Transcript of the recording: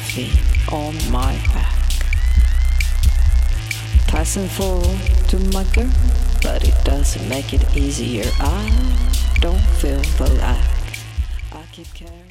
feet on my back. Passing forward to my girl, but it doesn't make it easier. I don't feel the lack. I keep carrying